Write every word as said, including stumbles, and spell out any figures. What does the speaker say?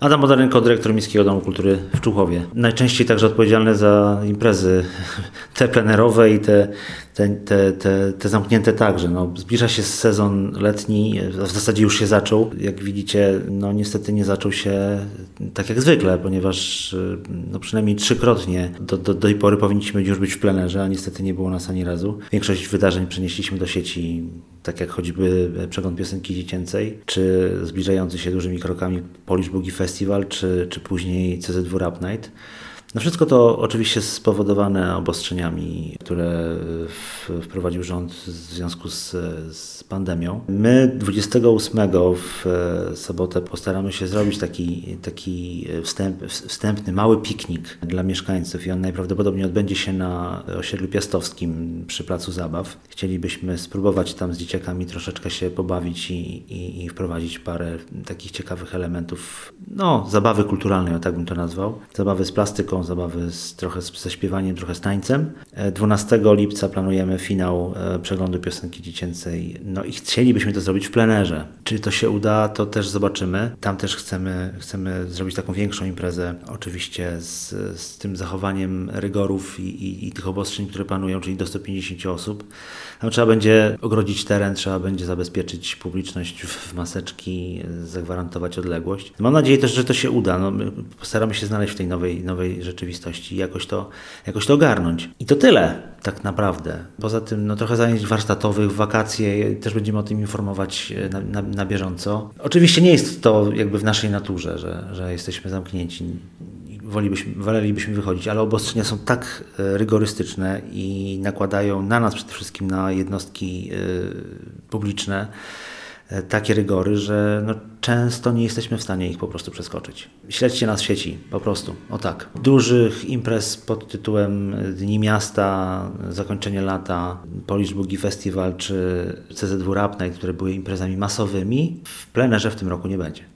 Adam Bodarynko, dyrektor Miejskiego Domu Kultury w Człuchowie. Najczęściej także odpowiedzialny za imprezy te plenerowe i te, te, te, te, te zamknięte także. No, zbliża się sezon letni, w zasadzie już się zaczął. Jak widzicie, no niestety nie zaczął się tak jak zwykle, ponieważ no, przynajmniej trzykrotnie do, do, do tej pory powinniśmy już być w plenerze, a niestety nie było nas ani razu. Większość wydarzeń przenieśliśmy do sieci, tak jak choćby Przegląd Piosenki Dziecięcej, czy zbliżający się dużymi krokami Polish Boogie Festival, czy, czy później C Z W Rap Night. No wszystko to oczywiście spowodowane obostrzeniami, które wprowadził rząd w związku z, z pandemią. My dwudziestego ósmego w sobotę postaramy się zrobić taki, taki wstęp, wstępny, mały piknik dla mieszkańców i on najprawdopodobniej odbędzie się na osiedlu Piastowskim przy Placu Zabaw. Chcielibyśmy spróbować tam z dzieciakami troszeczkę się pobawić i, i, i wprowadzić parę takich ciekawych elementów, no zabawy kulturalnej, o tak bym to nazwał. Zabawy z plastyką, zabawy z, trochę z, ze śpiewaniem, trochę z tańcem. dwunastego lipca planujemy finał Przeglądu Piosenki Dziecięcej. No i chcielibyśmy to zrobić w plenerze. Czy to się uda, to też zobaczymy. Tam też chcemy, chcemy zrobić taką większą imprezę, oczywiście z, z tym zachowaniem rygorów i, i, i tych obostrzeń, które panują, czyli do stu pięćdziesięciu osób. Tam trzeba będzie ogrodzić teren, trzeba będzie zabezpieczyć publiczność w maseczki, zagwarantować odległość. Mam nadzieję też, że to się uda. No, my postaramy się znaleźć w tej nowej, nowej rzeczywistości i jakoś to, jakoś to ogarnąć. I to tyle tak naprawdę. Poza tym no, trochę zajęć warsztatowych, wakacje, też będziemy o tym informować na, na, na bieżąco. Oczywiście nie jest to jakby w naszej naturze, że, że jesteśmy zamknięci. Wolibyśmy, wolelibyśmy wychodzić, ale obostrzenia są tak rygorystyczne i nakładają na nas przede wszystkim, na jednostki publiczne, takie rygory, że no, często nie jesteśmy w stanie ich po prostu przeskoczyć. Śledźcie nas w sieci, po prostu, o tak. Dużych imprez pod tytułem Dni Miasta, Zakończenie Lata, Polish Boogie Festival czy C Z W Rap Night, które były imprezami masowymi, w plenerze w tym roku nie będzie.